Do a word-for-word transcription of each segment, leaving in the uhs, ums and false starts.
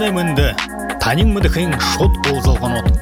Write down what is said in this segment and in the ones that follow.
мынды, танин мыдыхын шот болзалған от.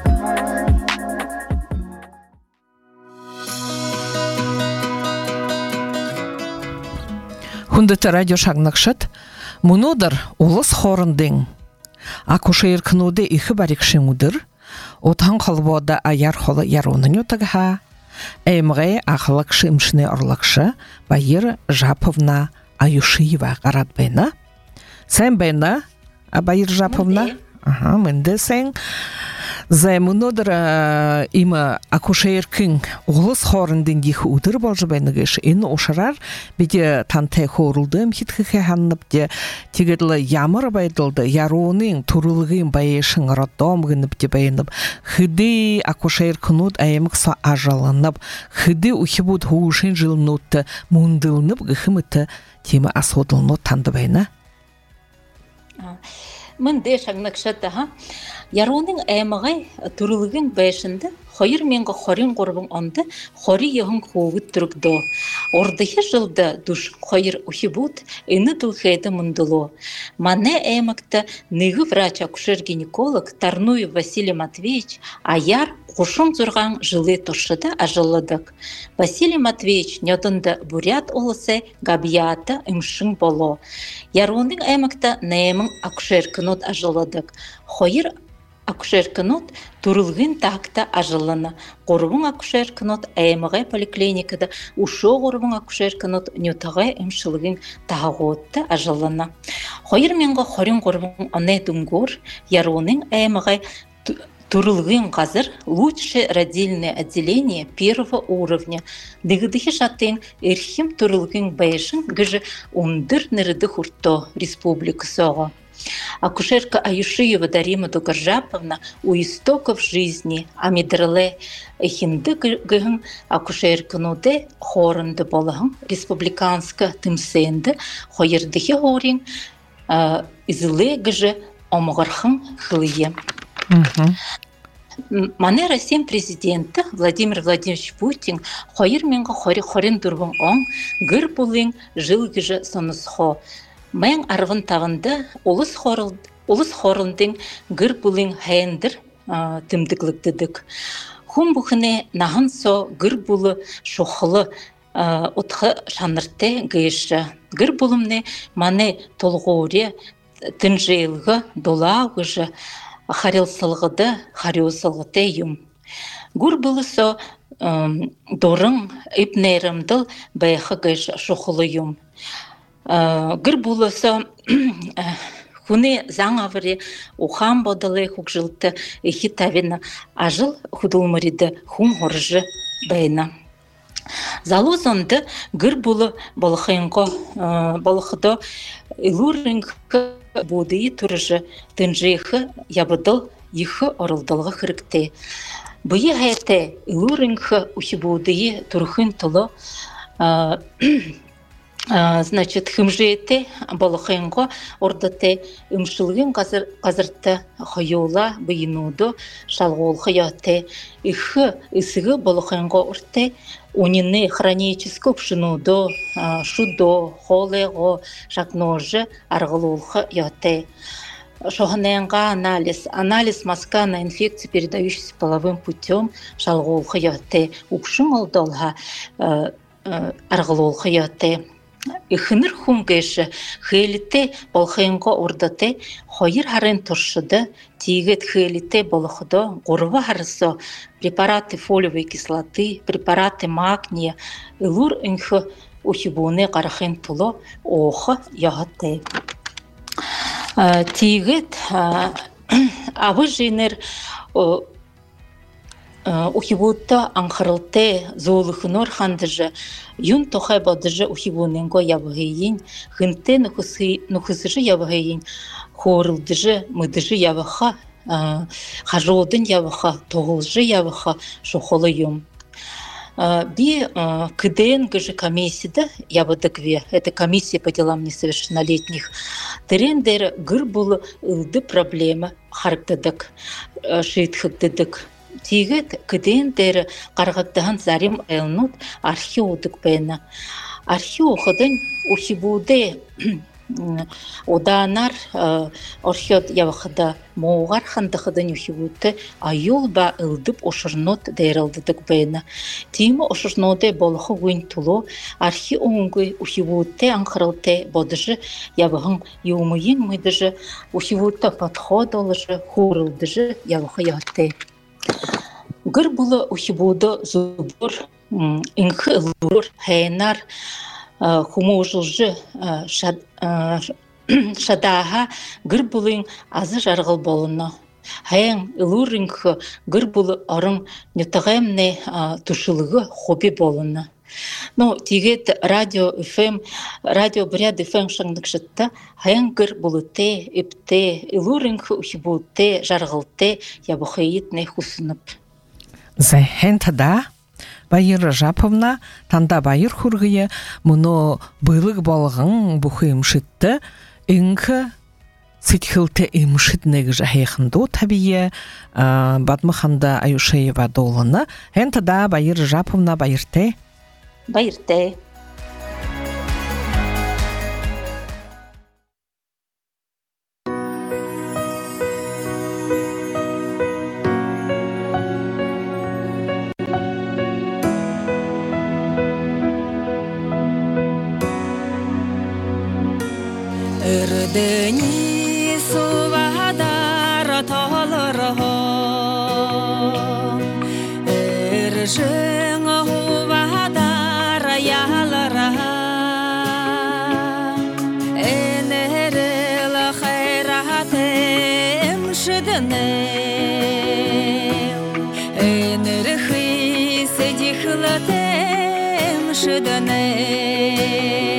Хундыты радио шагнакшат, мунудар улыс хорындың. Акушер кнуды ихы барикшин удыр, отан қалбода аяр холы яронын отыға, әймғай ақылықшы имшыны орлықшы Байыр Жаповна Аюшиева қарадбайна. Сән байна, Байыр Жаповна? Ага, мынды сән. Займунодыр има акушеркин улыс хорындың дейхі удыр болжы байныгыш. Ені ошарар, беде тантай хорылдым хитхіхе ханнып де тегерлі ямыр байдылды, яроның турылығын байешін роддом гынып де байынып. Хыды акушеркинуд айымықса ажалынып, хыды ухибуд хуушын жылынуытты мұндылынып гыхымыты темі асодылынуд танды байна. Мынды шагнакшат ага. Яроның әмағай турылығын бәйшінді, қойыр менгі қорын қорбың онды, қоры еғын қоғыт түрікді. Ордығы жылды душ қойыр ұхибуд, үні дұлхайды мұндылу. Мане әмікті нығы врач-акушер-гинеколог Тарнуев Василий Матвеевич аяр қошын зұрған жылы тұшыды ажылыдық. Василий Матвеевич нөдінді бурят олысы габияты үмшін болу. Яроның әмікті нәймің акушер-кінот ажылыдық. Қойыр акушер-кінот турылғын тақта ажылыны. Қорбың акушер-кінот әйміғай поликлиникада ұшо қорбың акушер-кінот нютағай әмшілігін тағуытты ажылыны. Қойыр менгі қорын қорбың оне дүнгор, яроның әйміғай турылғын қазір лучшее родильное отделение первого уровня. Дегідіхі жатын эрхим турылғын бәйшін гіжі ундыр ніріді хурто республика соға. Акушерка Аюшиева Дарима Дугаржаповна у истоков жизни амидрале эхинды гыгын акушеркануде хорынды болығын республиканска тымсенді хойырдығы хорин изылы гыжы омығырхын хылые. Мане Россия президенті Владимир Владимирович Путин хойыр менгі хори хорин дұрғын оң гыр бұлың жыл гыжы сонысхо. Мен арвын тағында олыс хорылдың гір бұлың хайындыр тімдікліктідік. Хум бұхыне нағын со гір бұлы шоқылы отқы шанырте гейші. Гір бұлымне мане толғуре тінжейлгі долағыжы харилсылғыды хариусылғыте юм. Гүр бұлы со дорың ипнерімділ бәйхі гейші шоқылы юм. Гір болысы хуны заң авыры ухан бодылы хук жылты эхи тавина ажыл худылмыриды хум хоржы бәйна. Залузонды гір болы балықайынғы балықыды илурынғы бодыйы тұрыжы тінжейхі ябыдыл ехі орылдылғы хірікте. Бұйы әйті илурынғы ухи бодыйы тұрхын тұлы Значит, хымжеете балықайынғы ордате үмшілген қазырты қойола бұйынуды шалғол яте. Ихы ісігі балықайынғы орте унины хроническі пшынуды шудо, холего, шакножы арғылолқы яте. Шоғынайынға анализ. Анализ мазка на инфекции, передающиеся половым путем, шалғолқы яте. Укшын олдолға арғылолқы яте. Ихыныр хум гейші хейліте балқайынға ордате хойыр харын тұршыды тегет хейліте балықыды ғұрва харысо препараты фолиевой кислоты, препараты магния, илур үнхі ухибуны қарақын тұлы оғы яғыте. Тегет авы жинер ухибутта аңқырылте зоолыхынор хандыжы юн тохай бадыжы ухибуненго явығейін, хынте нұхысыжы явығейін, хорылдыжы мыдыжы явыға, хажолдын явыға, тоғылжы явыға шоқылы юм. Би КДН гыжы комиссияда явыдыгве, это комиссия по делам несовершеннолетних, терендер гыр бұл ылды проблема характадык, шейтхыктадык. Тегет кеден дәрі қарғаттығын зарим айлнут археодық бәйна. Археоғыдың ухибуде уданар орхиод явахда моугар хандахадан юхивуты аюл ба ылдып ошырнот дейралдыдык бэйна. Тима ошырноде болоху гуин тулу архи оңгы ухивуты анхаралте бодыжы явахын юмыйын мыдыжы ухивуты подход олыжы хурылдыжы явахы яхты. Гыр бұлы ухивуды зубур инхы ылур хайнар хумужылжы шадаха гыр бұлың азы жарғыл болыны. Хайын ылурынхы гыр бұлы арың нетағаймне тушылығы хоби болыны. Ну, тигет радио эф эм, радио бряд эф эм шаңдық жытта, хайын гыр бұлы те, епте, ылурынхы ухибу те, жарғыл те, ябықайетне хусынып. Зәхен тада? Байыр Жаповна, танда байыр хургыя, мұны бұйлық болғын бұхы имшытты, инкі сетхілті имшытнегі жахайқынду табие Батмаханда Аюшеева долыны. Эн тада Байыр Жаповна байырте? Байырте. Дени сувадар толырho Эржен хувадар ялара Энерел хайратем шидне Энерхи седихлатем шидне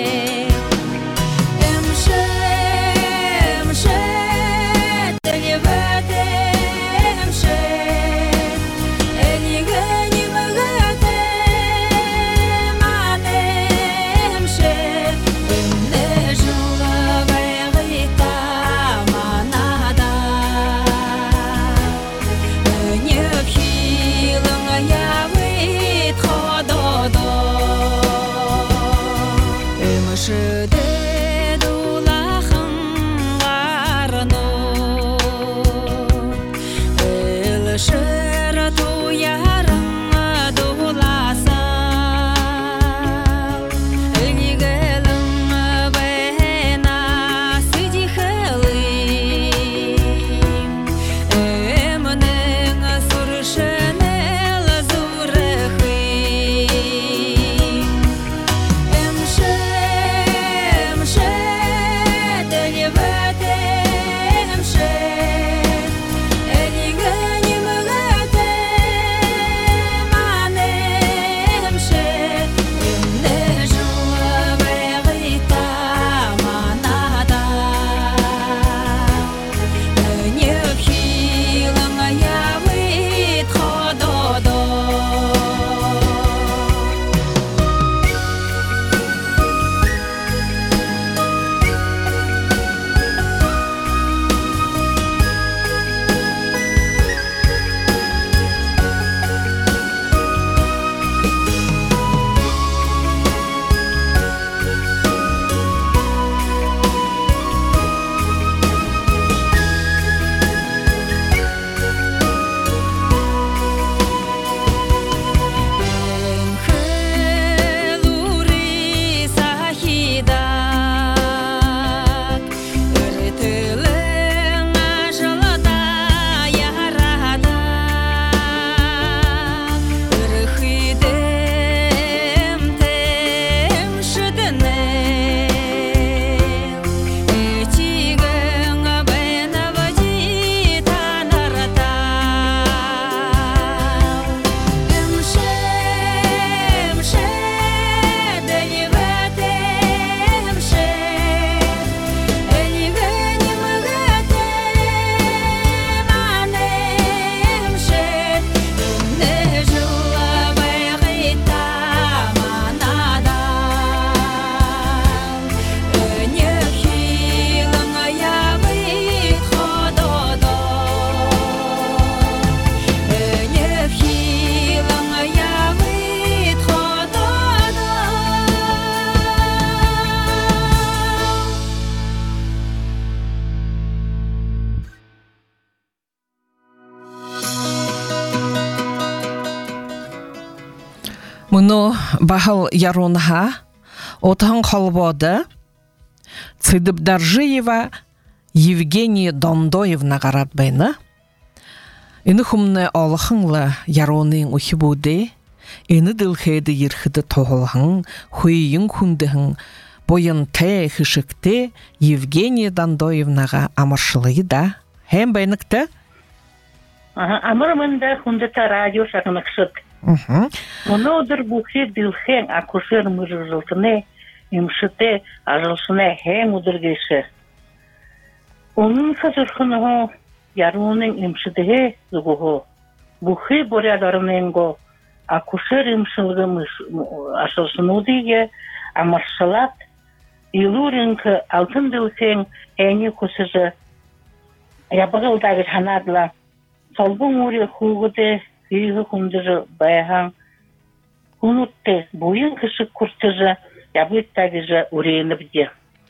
Мұны бағыл яронға отын қалбоды Цидыбдаржиева Евгения Дондоевна ғаратбайны. Іні құмны алықыңлы яронын ұхи боды, іні ділхейді ерхіді тоғылғын, хуйын күндіғын, бойын тәй хышыкты Евгения Дондоевнаға амыршылығы да. Хәм байныкты? Амырмында хүндіті радио шағынықшыд. Мұны одыр бұхи ділхен акушер мұржылтыны, имшыты ажылшыны хәм удыргейші. Оның сазырқынығы яруының имшыдығы зүгіғы. Бұхи борядарыныңғы акушер имшылығы ажылшыны дейге амыршылат, илурынқы алтын ділхен әне көсіжі ябығылдағы жанадыла. Салбың өрі хуғыды, үйгі күндіжі байған, күнітті бойын кіші күртіжі, ябыттағыжы өрейіні біде.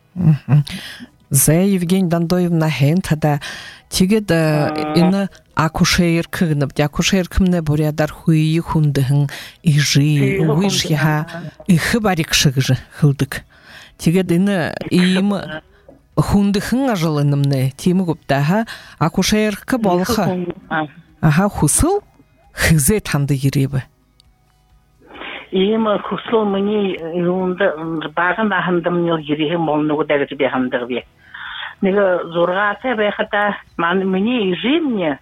Зэ Евгения Дондоевна хен тада тегед іні акушер кігініп, акушер кімні бұрядар хуйы күндіғын ижи, уйжиға, ихы барик шығыжы қылдық. Тегед іні ийімі Хундыхын ажылынымны темі көптаға акушеркі болғы. Аға хусыл хызе танды еребі. Емі хусыл мұны бағын ағындым ерегі молны көдәгізі бе ғандығы бе. Неге зорға аты бәйқата мұны ежемне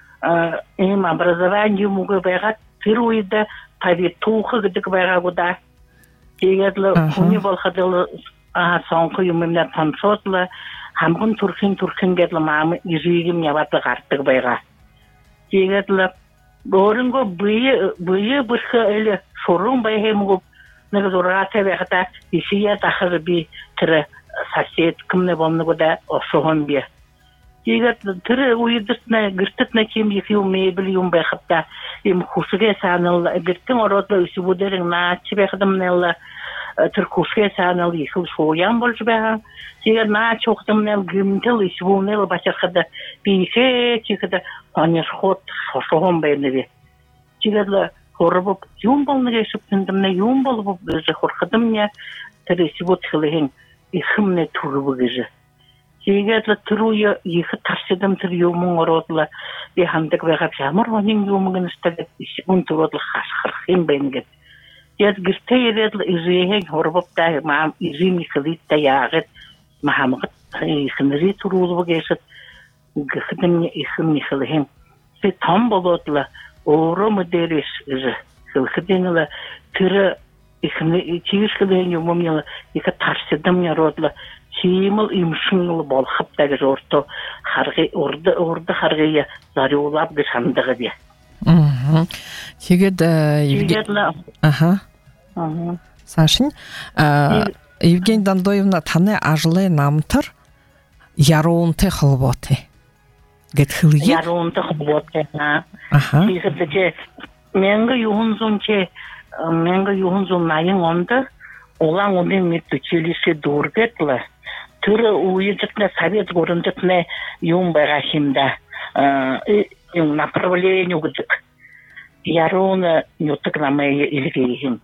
ем образование мұғы бәйға тір ойды табет туқы күдік бәйға көда. Тегедлі құны болғадылы соңғы юмымнан таншотлы, хамғын түркін-түркін кедлі мамы ежегім ябаты ғарттық байға. Тегедлі, орынғы бұйы бұрқы әлі шорын байғым ғып, нығы зорға тәбәқіта есия тақыры бей түрі сасет кімні болны көда шоғын бе. Тегедлі, түрі ойыдыртына, гіртітіна кем екі юм мейбіл юм байқыпта, ем хұшыға санылы, гірттің оротлы үсі бұдырың наатчы байқыдымнелі, Түркушке санал ехал шоян больше бәған. Сегер на чоқтымнел гімтіл ешбуынел башақыды бейхе чекіді қанеш ход шоғын бәйіні бе. Сегерлі қорыбып юн болны кешіп түндімне юн болып өзі қорқыдымне түресі бұт қылығын ехімне түрібі кежі. Сегерлі түруі ехі тарсыдым түр юмын ородылы бейхандық бәғап жамыр оның юмын істеді ешбун түродылы қашқырқын бәйінгет. Дед гірте ереділ ижейген хорбаптағы маам ижейні қылитта яғыт махамығыт ихінірі тұрулығы кешіт гіхідімне ихімні қылығын. Се там болодылы оғыры мүдереш іжі қылқыдеңілі түрі тегіш қылығын юмымнелі екі тарсыдымне родылы чейміл имшыңылы болқыптағы жорты орды қарғыя зарулап гішандығы де. Тегед Евгения Сашин Евгения Дондоевна таны ажылы намтыр яруынты қылботы. Гет хылы? Яруынты қылботы. Тегедіке менгі юғынзунке менгі юғынзун найын онды олан оның метті челесі дұргетлі. Түрі уйыдықны совет көріндікні юн байға химда направление үгідік. Яруыны нүттік намайы илгейхім.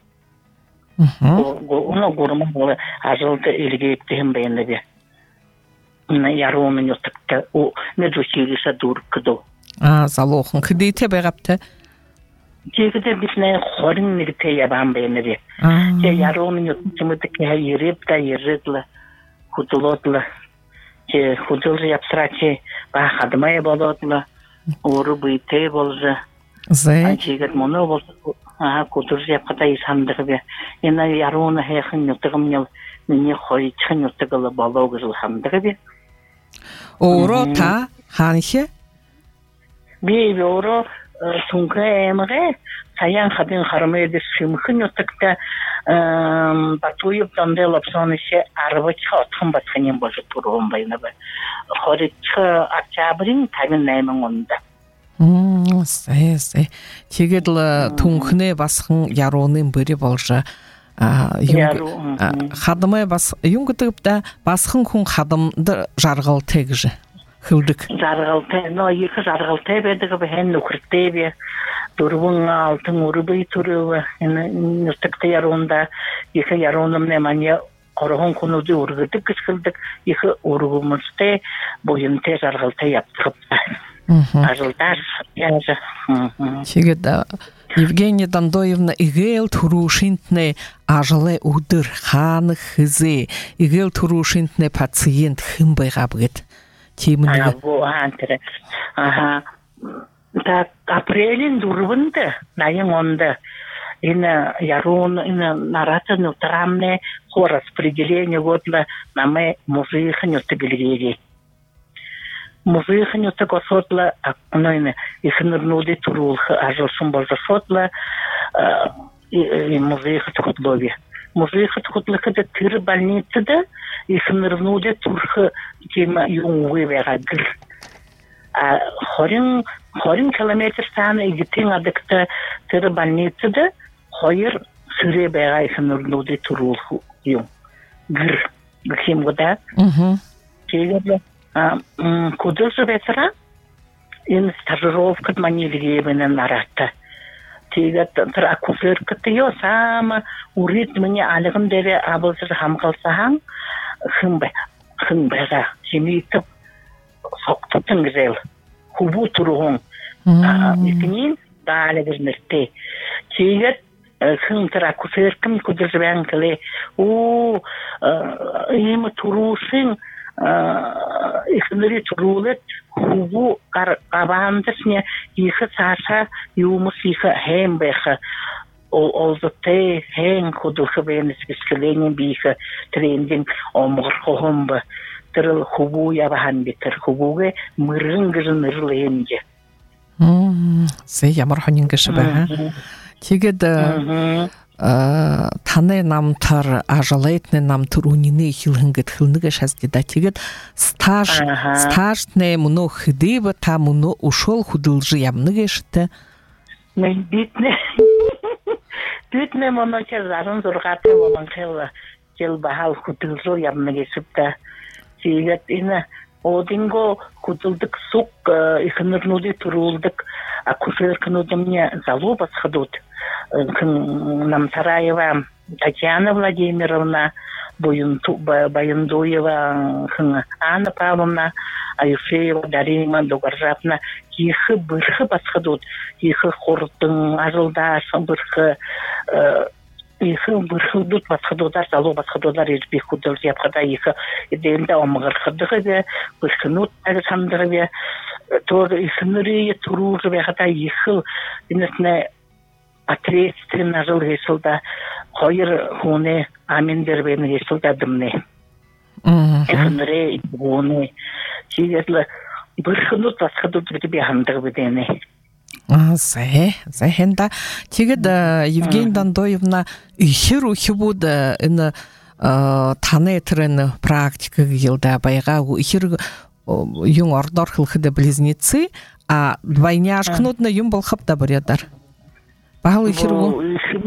Оны көрімі болы ажылды илгейптігім бәйінді бе. Яруыны нүттікті меду челесі дұргіду. Залоқын кідейте бәғапты? Тегіде бісіне қорын нігіте ябан бәйінді бе. Яруыны нүттікімідік ерепті ерредлі, худылодлы. Худылы япсырачы бағадымай болодлы. Оры бұйты болжы. Зай? Ачегет мұны болсы, көтір жепқата есандығы бе. Ена яруыны хейхін нүттігім ел, мене қойчын нүттігілі болуғы жыл хандығы бе. Оры та ханші? Бейбі оры сұңғы әміғі, саян қадын қарымы еді шымқы нүттікті батуып дандайлап сонышы арбачқа отқын батқанен болжы тұрғын байны бе. Қоритқы октябрин табин нәймін онда. Сәй, сәй. Тегедлі түңкіне басқын яруының бірі болжы. Қадымай басқын, юңгітігіпті басқын күн қадымды жарғыл тегжі. кылдык. Жаргалтай, но екі жаргалтай бедігі бәхен нүкіртей бе. Дұрвың алтын ұрыбый түрі, нүстікті яруында, екі яруынымне мане Орогон кунуды ургыдык кышкылдык, екі ургумызды бойынты жаргалтай яптырыпты. Ажылдар, яжы. Чигет Евгения Дандоевна игел турушинтне ажылы удыр ханы хызы, игел турушинтне пациент хымбай габгет. Ага, бу антыры. Ага. Так, апрелин дурвынды, найын онды. Ина ярун, ина наратыны утрамне по распределению годла наме музыйхын утыгылгеги. Музыйхын утыгосотла, ну ина ихнырнуды турулхы ажылшын болжасотла музыйхы тхутлови. Музыйхы тхутлыхыда тыр больницада ихнырнуды турхы тема юңвы вегадыр. Хорин хорин километр саны игитин адыкта тыр больницада Hayır, süre beğayısın nurluğu turulhu yung. Gır, gıksim gıda. Şeylerle, kudursu betara, in stajirovkat manilgi benen naratta. Şeyler, tır akuför kıtıyor, sama urit meni alığın dere abılsız hamkalsahan, hımbe, hımbeza, şimdi soktutun güzel. Hubu turuğun. İkinin, dağlı bir nırtı. Şeyler, Хынтыра кусыркым кудыржбан кыле. О, эми турушин ихнери турулет хубу кабандысне ихы саша юмус ихы хембеха. Олзыте хен кудылхы бенес бискеленен бихы трендин омғыр хохымбы. Тырыл хубу ябахан бетер хубуге мырын гырын ырлыенге. Сей ямар хонин гышыбы, Тегед таны намтар ажалайтны намтар унины хилхынгет хилныга шаздеда тегед стаж стажне муно хыдыба та муно ушол худылжы ямныга шты. Мен битне битне моно чезарын зургаты болон хела жел бахал худылжы ямныга шты. Тегед ина Одинго худылдык сук ихнырнуды турулдык акушеркнуды мне залобас ходут. Намсараева Татьяна Владимировна, Баяндуева Анна Павловна, Аюшеева Дарима Дугаржапна, их бырхы басходут, их хордың ажылдаш, бырхы их бырхылдут басходудар, зало басходудар, избих худыл зябхада, их идеемде омығырхыдығы, бырхынут әлсандыры, тоже их нырые туружы бәғада, их инесіне ответственно жыл решилда, қойыр хуне амендер бен решилда дымне. Эхнре хуне. Чиетлі бұршынут басқадут біді бәғандығы бідене. Зэ, зэхенда. Тегед Евгения Дандоевна ихер ухи буды іні таны етірін практика гелда байға ихер юң ордор хылхыды близнецы, а двойняшкнутны юм бол хапта барядар. Бағал ихер у?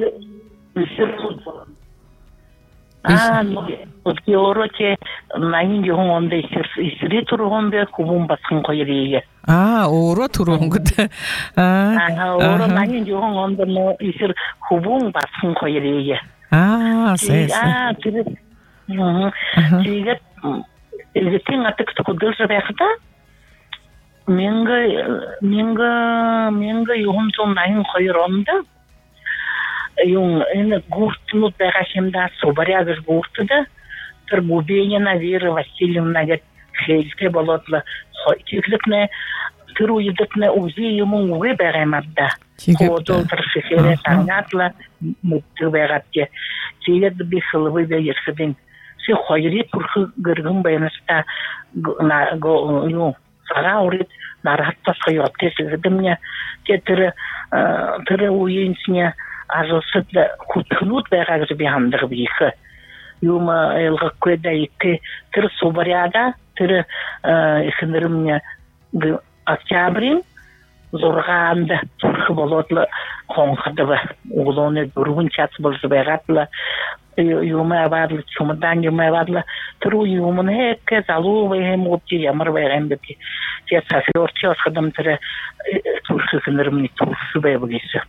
А, ну, вот геороте найын юң онда ихері тұрғын бе кубун басқын қойырейе. А, оро тұрғын күді. А, оро найын юң онда ихер кубун басқын қойырейе. А, сәсі. А, түрі. Тегет, елгеттен атықсы құдылжы бәқіда, менгі, менгі, менгі юғын сон найын қойыр онда, Yung in гуртнут бәғашемда собарягыз гуртыда, тыр Губенина Вера Васильевна гет хейлте болотлы, теклікне, тыр уйдыкне узи юмын уй бәғамадда. Ходол тыр шехере таңатлы, мұтты бәғатке. Тегет бі хылывы бә ерсіден. Се қойри тұрқы гырғын бәйністі, саға урет, нараттас қойотты сізідімне, те тыры уйынсіне, ажылсыды құтқынут бәғағыз бәғандығы бейхі. Юма елғы көйді екі тірі собаряда, тірі ішінірімне октябрин, зорғанды тұрқы болотлы қоңқыды бі. Оғылуыны дұрғын часы болсы бәғатлы Юмай барлы чумадан юмай барлы тру юмын хекке залу вейхем опти ямар вейхем беки те сафиорчи ашхадам тире туршыкынырмни туршы бейбгесі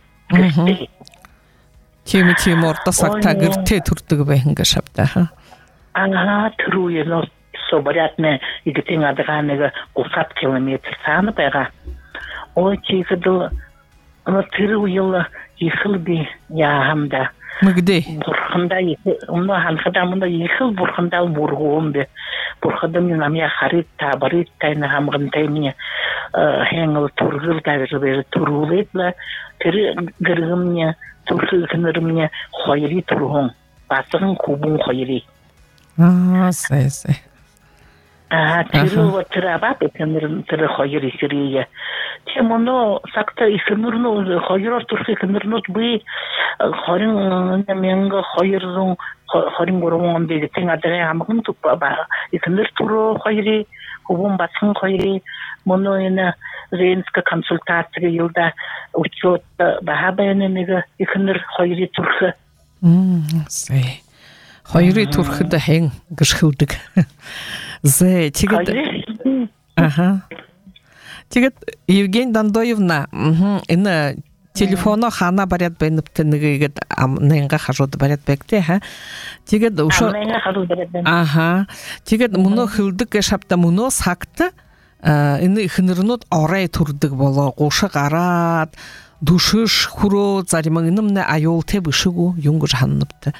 Теми теми орта сактагыр те турдыгы бейхінгі шапта ага тру ено соборятне игітен адыганығы қусат километр саны байға ой чейгіділ тру елы ехыл би яғамда Мыгде? Бурханда умно ханхада мында ехил бурхандал бургуумбе. Бурхадам намя харит табарит тайна хамгын тайне хэнгл тургыл тагыр турулетла тэр гэргэмне турхылкнэрмне хойри тургун. Басгын кубун хойри. Аа, сай сай. Аа, тэр вот траба бекэнэр тэр хойри сирие. Темоно сакта исмурно хойрор турхылкнэрнут би хорин нэмэнгэ хойрзун хорин гурвон бегэ тэнгадэрэ хамгын тупа ба икнэр туру хойри кубун басгын хойри моно эна ренска консультация юлда учет бахабэне нэгэ икнэр хойри турхы. Мм, сай. Хойри турхы да хэн гэрхэлдэг. Зэ тэгээд Ага. Тэгээд Евгения Дандоевна, энэ телефоно хана барят бэнэптэй нэгээд нэнга хажууд барят бэгтэй ха. Тэгээд ушо Аха. Тэгээд мөнө хилдэг шапта мөнө сагт энэ ихнэрнүүд орой турдаг болоо гуша гараад дүшиш хүрөө заримагнымны аюултай бишгүү юнгэж ханнаптай.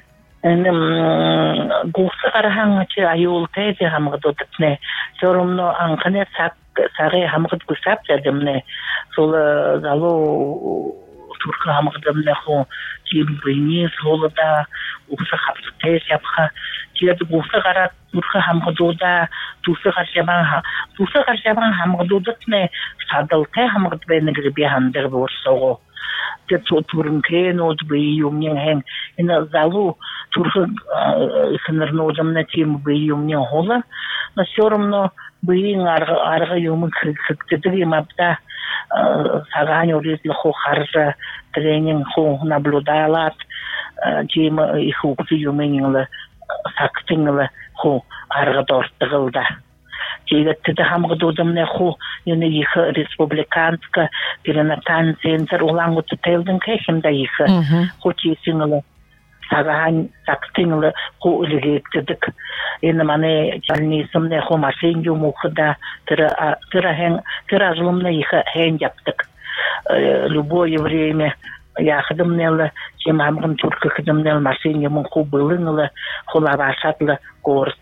Энэ гуша гарахан чи аюултай хамгадуудтне. Соромно анхны саг сагэ хамгад гусап жадымне. Сол залу турк хамгадымне хо тим бини солда гуша хаптай япха. Тэгээд гуша гараад турк хамгадуда туса гарчамаа туса гарчамаа хамгадуудтне садалтай хамгад байна гэж би хандэр борсоо. Тэт турн кэнод би юмнин хэн энэ залу турк ихнэрнуудамна тим би юмнин хола. На соромно быйын арга юмын кыктыдыгы мапта сагань урезлы хо харжа тренинг хо наблюдалат тем их укты юмынлы сактыңлы хо арга дорттыгылда. Тегетті хамгадудымны хо юны их республиканска перинатальный центр улангуты тэлдың кэхимда их хо тесіңлы сагань сактыңлы хо үлігектідік. Энэ мане чалнисымны хо машин юмухда тыра тыра хэн тыра жылымны их хэн яптык. Любое время я ходымнелы чем амгын турка ходымнел машин юмун хо былыңлы хо лавашатлы горд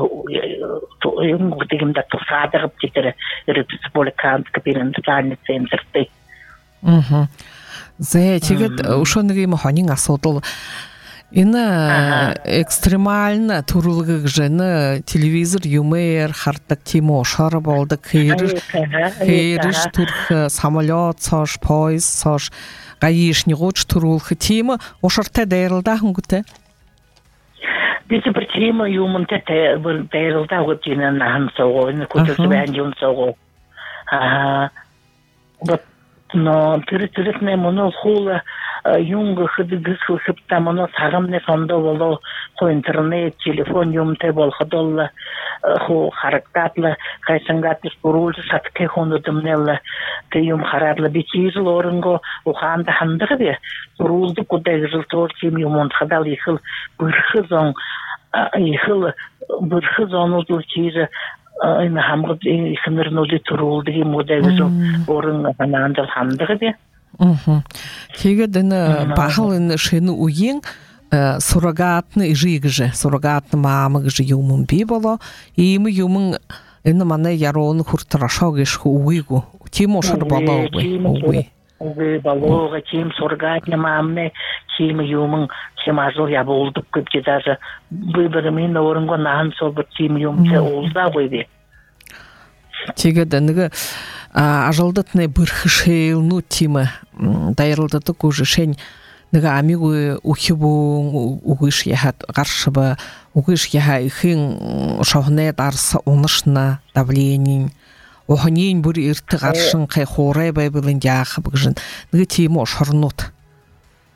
то дегенда тусадырып кетер республиканский перинатальный центртэй. Мм. Зэ тэгээд ушоныгы мохонин асуудал Энэ экстремально турулгыг жена телевизор юмэр хардаг тимо шар болдог хэрэг хэрэг турх самолет цош поезд цош гаишни гоч турулх тимо ошартай дайралда хөнгөтэй Бид причима юмтай дайралда готина нахан сого энэ көтөс байн юм сого а вот но тэрэтэрэтнэ моно хула юнга хэдгс хэпта моно сагамны сондо боло хо интернет телефон юмтай болходолла хо характатла кайсангат спорул сатке хондомнелла те юм харадла бичижл орынго уханда хандыгы спорулду кудайжл торчим юмон хадал ихыл бырхызон ихыл бырхызон удурчиже энэ хамгад ихнэрнүүдийн төрүүлдэг модель орон ханандал ханддаг би. Мм. Тэгээд энэ бахал энэ шинэ үеийн суррогатны жигж, суррогатны мама гэж юм би болоо. Ийм юм энэ манай ярон хуртрашоо гэж үгүйгүү. Тийм ушар болоо үгүй. Үгүй болоо тийм суррогатны мамны тийм юм чем ажил я болдук гэж даже выборами оронго наан собор тийм юм те олда бойди. Тэгээд нэг ажалдатны бэрхшээлнүү тийм дайралдадаг үжишэн нэг амигүй үхибүү үгиш яхад гаршба үгиш яха ихэн шохнэ дарс унашна давление охнин бүр эрт гаршин хай хуурай байбылын яах бгжин нэг тийм ошорнууд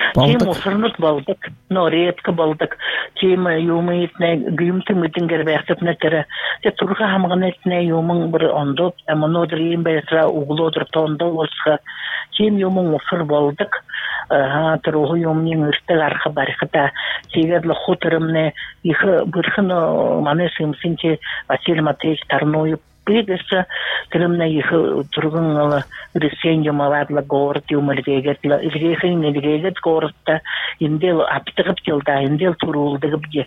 Тем усырнут болдык, но редко болдык. Тем юмы итне гюмты мытын гербехтеп нетері. Те турға хамған етне юмын бір ондоп, монодыр ең бәйтіра углодыр тонды олсқа. Тем юмын усыр болдык. Тұрығы юмнен үртік арқы барқыта. Сегедлі құтырымне иқы бірхін маны сымсынче Василий Матвеевич Тарноев Пегаса, кремна их другого решения маладла город, юморгегетла, изрехин изрегет город-то, индел аптыгыптелда, индел турулдыгыбде.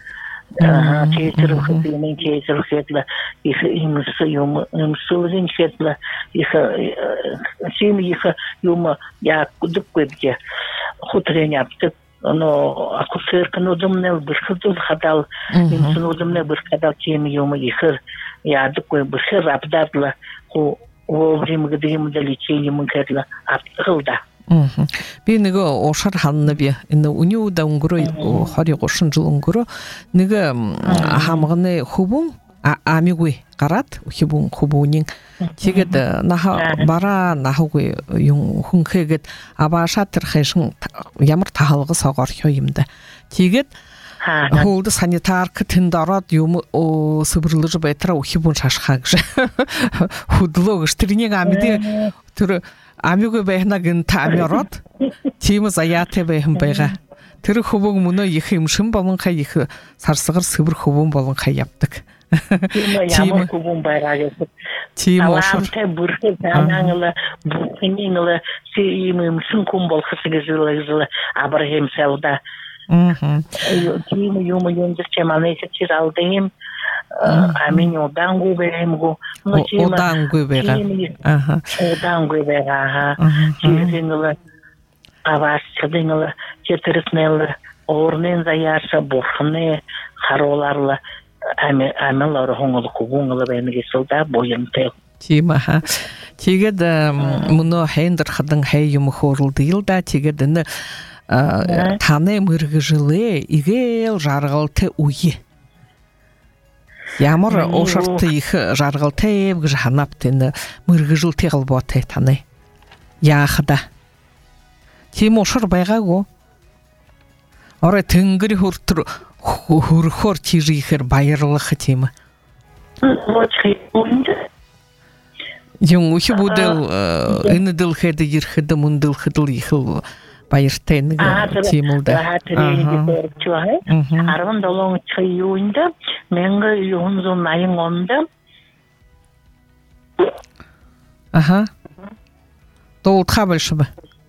Чейсер хатыны, чейсер хетла, их имсы юм, имсылын хетла, их сим их юма я кудыкбде, хутрень аптык. Но акушерка нудумне бирхидул хадал, имсы нудумне бирхадал тем юма ихыр. Я такой бирхир абдадла, ху вовремя гдым долечения мы кедла абдылда. Би нэг ушар ханна би энэ үню да өнгөрөө хоёрын гурван жил өнгөрөө нэг хамганы хөвөн амигүй гараад хөвөн хөвөнийн тэгээд наха бара нахгүй юм хүнхэгэд абаашаа тэр хэшин ямар таалгас огоор хөө юмда тэгээд хөөд санитарк тэнд ороод юм сүбэрлэж байтра хөвөн шашхаа гэж хөдлөө гэж тэрнийг амиди тэр амигүй байхна гэн таамироод тийм заяатай байхан байгаа. Тэр хөвөг мөнөө их юмшин болон хай их сарсгар сэвэр хөвөн болон хай явдаг. Тийм хөвөн байгаа. Тийм ууштай бүрхэ таанангала бүхнийнгала сим юмшин кум болох гэж л Абрахим сэлда. Мм. Тийм юм юм чаманэ чиралдым. Амин удангу беремгу. Удангу бера. Аха. Удангу бера. Чирингла аваш чадингла четирснел орнен заяша бухне хароларла ами амалар хонгол кугунгла бенге солда боянте. Тимаха. Тэгээд мөнөө хендер хадан хай юм хоорулдыл да тэгээд энэ таны мэргэжлээ игээл жаргалтай үе. Ямар ушарт их жаргалтай гэж ханапт энэ мэргэжлтэй холбоотой таны. Яахда. Тийм ушар байгаагүй. Орой тэнгэр хөртөр хөрөхөр чирихэр баярлах тийм. Юм их бүдэл энэ дэлхэд ирэхэд мөндлэхэд л их баяртай нэг тийм үү да. арван долоо чойюнда мянга юунзон наян онда. Аха. Тоот хабалшба.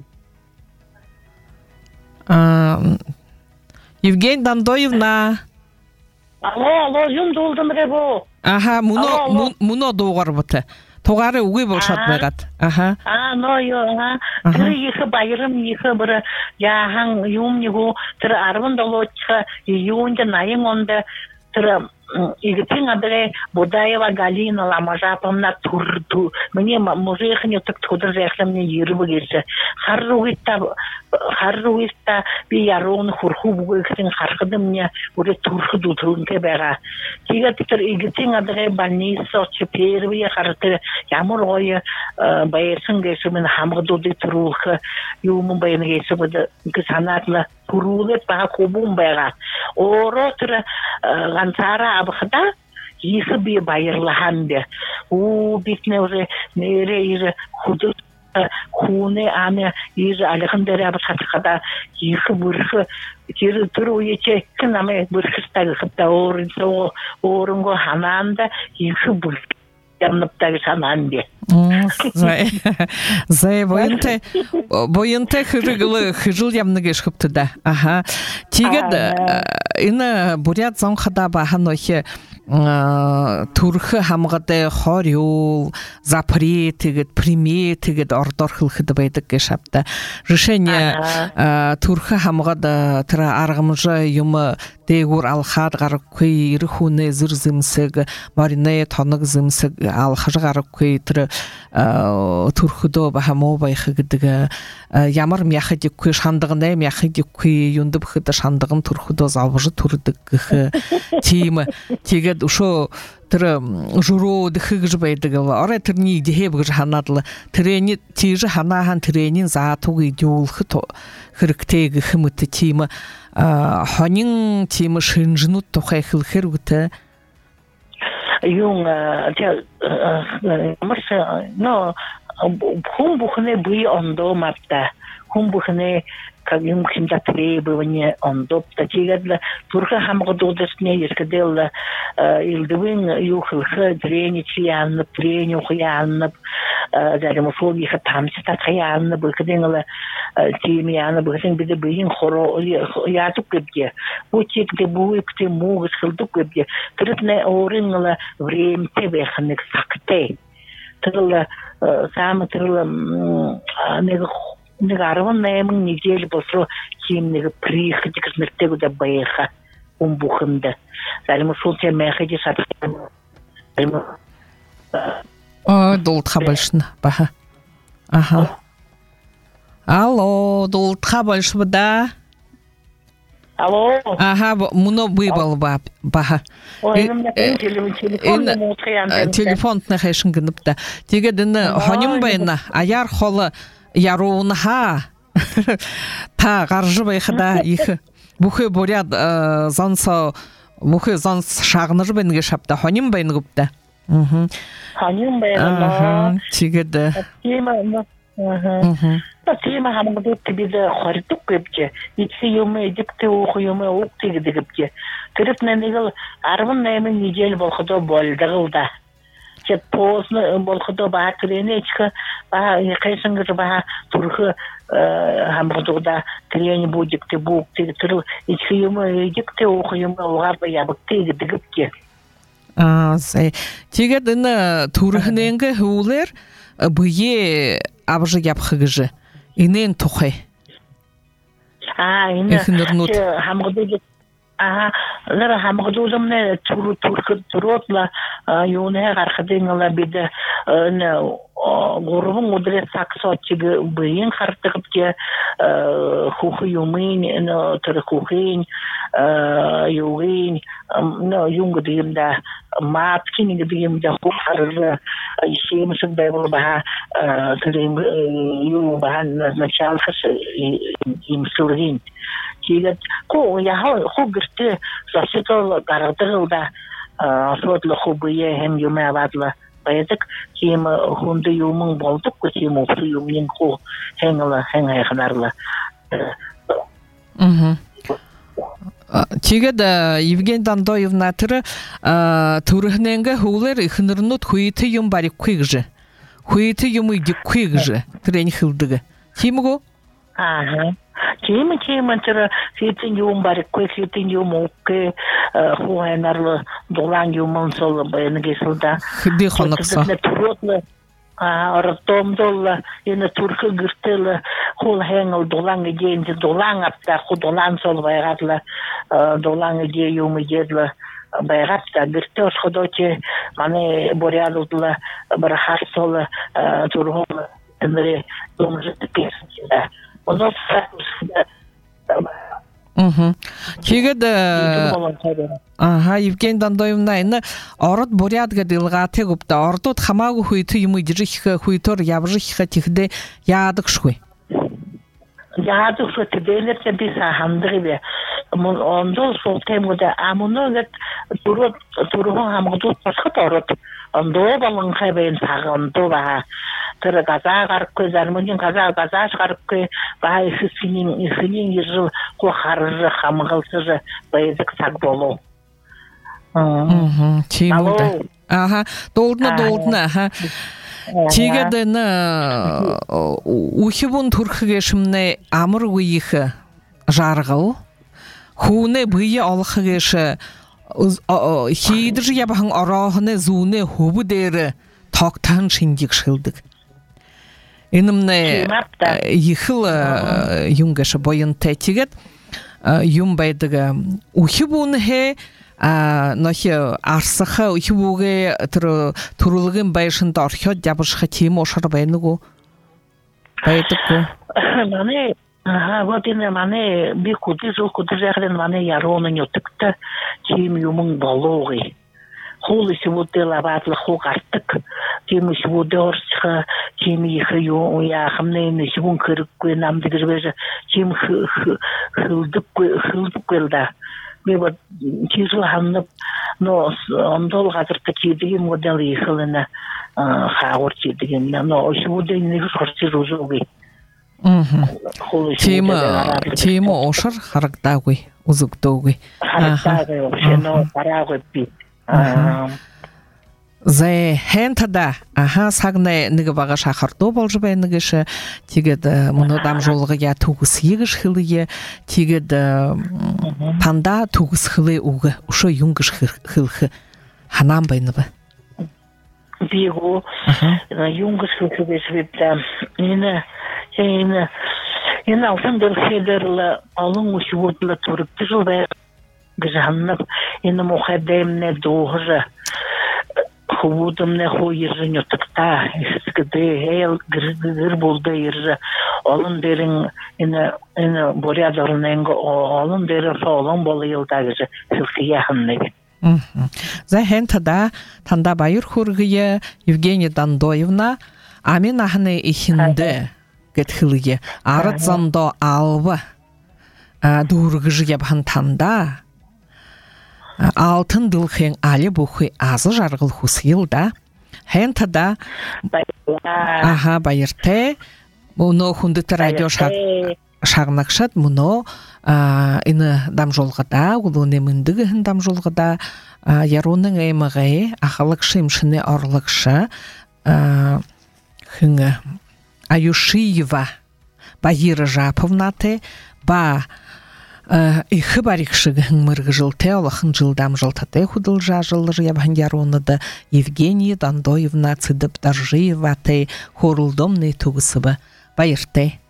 А Евгений Дандоевна. Алло, алло, юм долдым ребо. Аха, муно муно дуугар бата. Тугары үгүй болшат байгаад. Аха. А, но ёо, ха. Тэр их баярым их бір яхан юм нэгу тэр арван долоочка июньда наян онда тэр игтин адре Будаева Галина Ламажаповна турту. Мне мужехне так туда зехлем мне ирбгесе. Харруита харруита би ярон хурху бугехтин хархадым мне уже турхду турнке бера. Тэгээд тэр игтин адре больница первые харты ямар гоё баярсан гэсэн мен хамгадуудыг төрүүлэх юм байна гэсэн бод санаатна турүүлээд байгаа хубун байгаа. Ороо тэр ганцаараа абхада их би баярлахан дэ. У битнэ уже нэрэ ир худо хуне аме ир алхандэр абхада их бүрх тэр тэр үеч кнаме бүрхстаг хата оринсо оринго хананда их бүр ямнаптаг сананде. Зай зай боянтай боянтай хөргөл хижил ямнагеш хөптө да. Аха. Тэгээд энэ бурят зонхада баханохи төрх хамгатай хор юу запри тэгээд прими тэгээд ордорхлохд байдаг гэж шавта. Решение төрх хамгад тэр аргамжаа юм дээгүр алхаад гарахгүй ирэх хүнээ зэр зэмсэг маринэ тоног зэмсэг алхаж гарахгүй тэр төрхөдөө бахамоо байх гэдэг ямар мяхадикгүй шандагнаа мяхадикгүй юндбхэд шандагн төрхөдөө завж төрдөг гэх тийм тэгээд тигет ушо тыры журу дыхыгж байдыгыл ара тырни дехебгж ханадлы трени тижи ханахан тренин заатуги дюлхы то хырктеги хымыты тима ханин тима шинжнут то хайхылхер ута Yung те маш но хум бухне буй ондо мапта хум бухне как юм хинда требование ондо тачигадла турха хамгододсне ескадел илдвин юхлха дреничиан тренюхян зарим услуги хатамста хаян быкденгла тимян быкден биде бин хоро ятук гебге бутик де буик те мугс хылдук гебге тритне орынгла время тебе хник сакте трила сама трила нега нега арван наймын недель болсо ким нега приходи к смертегу да бэха умбухында зарим услуги мехади сат а долтха большна баха ага алло долтха большбада алло ага муно выбал ба баха телефон на хэшин гыныпта тегедин хоним байна аяр холы яруун ха та гаржы байхада их бухы боряд занса бухы занс шагныр бенге шапта хоним байна гупта мм хоним байна тегеде тема ага тема хамгыды тибиде хордук гепче итси юме дикте уху юме уктиги дигепче кирипне нигел арван наймын недель болходо болдыгылда че поздно болходо ба кренечка ба кайсынгыр ба турхы хамгыдыда крени будикте букти тирил итси юме дикте уху юме угабы ябыктиги дигепче а сай тигедин турхненге хулер бые абжы япхыгыжы инен тухай а ина хамгыды а лара хамгыдымне туру туркы туротла юне гархадынгла биде не горбун удрет саксотчиги быйын хартыгыпке хухы юмын но туркухын югын но юнгы димда маткини димда хухары ишемсин бэбл ба трим ю ба начал хас имсурин кигет ко я хугрте заситол гарадырылда асотлы хубые hem юме авадла баядык ким хунды юмын болдук ким офу юмын ко хенгла хенгайхнарлы мм тигеда Евгений Дандоевна тыры турхненге хулер ихнырнут хуйты юм барик куйгжы хуйты юмы диккуйгжы трень хылдыгы кимго ага ким ким тыры хитин юм барик куй хитин юм окке хуайнарлы долан юмын сол баянге сылда хыды хонокса а ортомдолла ина туркы гыртылы хул хенгл долан генди долан апта ху долан сол байгатла долан ге юм гедла байгатта гыртос ходоче мане борядулла бір хасол тургом эндре домжет песня оно мм тигеда ага Евгений Дандоевна ина ород борядга дылгате гупта ордот хамагу хуйты юмы дижих хуйтор ябжих тихде ядык шуй ядык шуй тибелерте биса хамдрыбе мон ондол сол темуда амуно гет турот турон хамгдут пасхат ород ондо балын хайбен сагондо ба тыры газа гаркы зармын газа газа гаркы ба ихсинин ихсинин ежил ко харжы хамгылсыжы байзык сак болу мм тимуда ага долдна долдна ага тигедена ухибун турхгешимне амыр уйхы жаргыл хуне бые алхгеше хидж ябхан арахны зуне хубудер токтан шиндик шылдык инымне ихыл юнгеше боен тетигет юм байдыга ухибун хе нохи арсаха ухибуге турулгын байшында архиод ябышха тим ошар байнугу байдыгу мане ага вот ина мане би куди жол куди жахрен мане яроны нютыкта тим юмун балоги холы сегодня лаватлы хогартык. Тем сегодня орсха, тем их ю я хамнейны сегун кыркуй нам дегрежа, тем хылдыкуй хылдыкуйда. Мы вот тизу хамнып, но он дол газыр такие модель ихлына хаорти деген, но сегодня не хорти розовый. Тема тема ошар харагдаагүй үзэгдөөгүй. Харагдаагүй вообще но парагой пи. Зэ хэнтада аха сагнай нэг бага шахардуу болж байна гэж тэгээд мөнө дамжуулга я төгс ягш хилие тэгээд танда төгс хилээ үг өшөө юнгш хилх ханам байна ба. Биго юнгш хилээс випта энэ энэ энэ алсан дэр хедерла алын ушуудлаа туртжул бай гжаннап энэ мохадемне доожа худамне хойрын ятта искэдэ эл гэр болдо иржа олон дэрэн энэ энэ борядорнэнго олон дэрэ солон болыйлда гэж хэлхияхнэг. За хэнтада танда баяр хүргие Евгения Дандоевна аминахны ихинде гэтхлие ард зандо алва дүүргэж явхан танда алтын дулхын али бүхи азы жаргал хүсгилда хэнтада аха баяртай мөнө хүндэт радио шагнакшат мөнө энэ дамжуулгада улууны мэндэг дамжуулгада яруунын эмгэй ахалык шимшне орлогша хин Аюшиева Багира Жаповнате ба их барикшиг мыргжил теолахын жылдам жылтате худылжа жылыр ябхан яруунада Евгения Дандоевна цыдып даржиева те хорулдомны тугысыбы баярте.